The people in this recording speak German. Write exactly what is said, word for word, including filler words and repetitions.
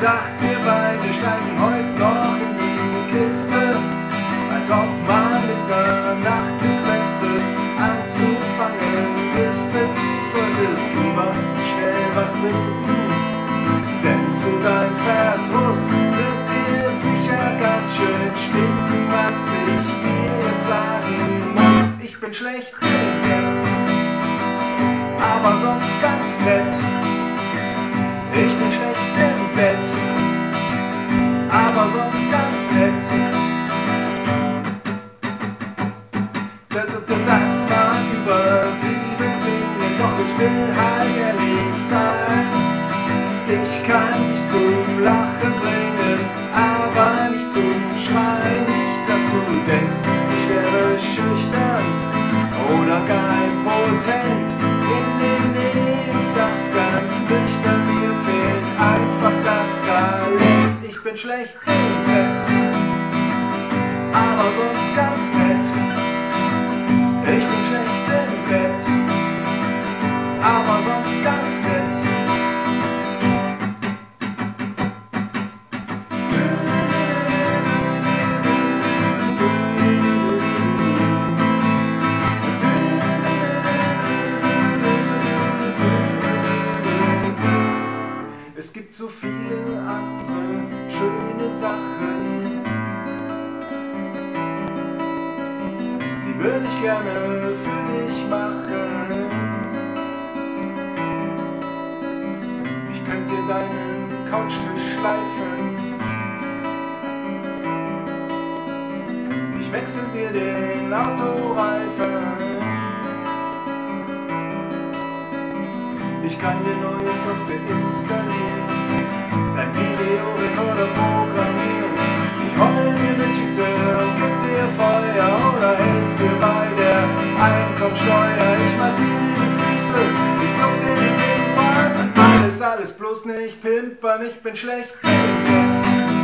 gedacht, wir beide steigen heute noch in die Kiste, als ob man in der Nacht nichts Besseres anzufangen wüsste. Du solltest lieber schnell was trinken, denn zu deinem Verdruss wird dir sicher ganz schön stinken, was ich dir jetzt sagen muss. Ich bin schlecht im Bett, aber sonst ganz nett. Ich bin schlecht im Bett, aber sonst ganz nett. Das mag übertrieben klingen, doch ich will halt ehrlich sein. Ich kann dich zum Lachen bringen, aber nicht zum Schreien. Nicht, dass du denkst, ich wäre schüchtern oder gar impotent. Nee, nee, nee, ich sag's ganz nüchtern, mir fehlt einfach das Talent. Ich bin schlecht im Bett, aber sonst ganz nett. Ich bin schlecht im Bett, aber sonst ganz nett. Es gibt so viele andere schöne Sachen, die würde ich gerne für dich machen. Ich könnte dir deinen Couchtisch schleifen, ich wechsel dir den Autoreifen, ich kann dir neue Software installieren, dein Videorekorder programmieren. Ich roll dir eine Tüte und geb dir Feuer oder helf dir bei der Einkommensteuer. Ich massiere die Füße, ich zupf dir den Hintern. Alles, alles bloß nicht pimpern, ich bin schlecht im Bett.